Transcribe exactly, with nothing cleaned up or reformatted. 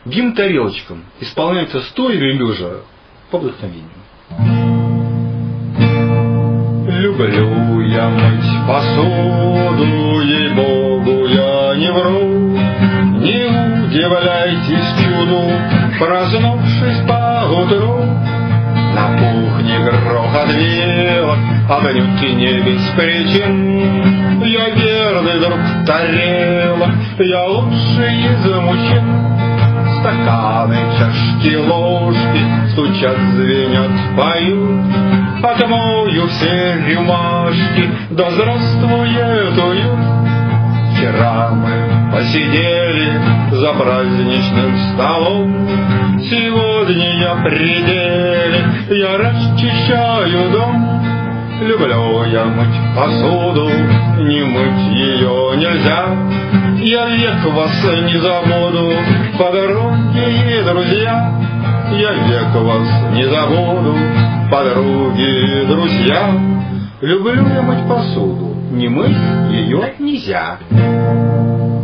Гимн тарелочкам исполняется стоя или лежа по вдохновению. Люблю я мыть посуду, ей-богу, я не вру. Не удивляйтесь чуду, проснувшись поутру. На кухне грохот вилок, отнюдь не без причин. Я верный друг тарелок, я лучший из мужчин. Стаканы, чашки, ложки стучат, звенят, поют. Отмою все рюмашки, да здравствует уют. Вчера мы посидели за праздничным столом. Сегодня я при деле, я расчищаю дом. Люблю я мыть посуду, не мыть ее нельзя. Я век вас не забуду, подруги и друзья. Я век вас не забуду, подруги и друзья. Люблю я мыть посуду, не мыть ее нельзя.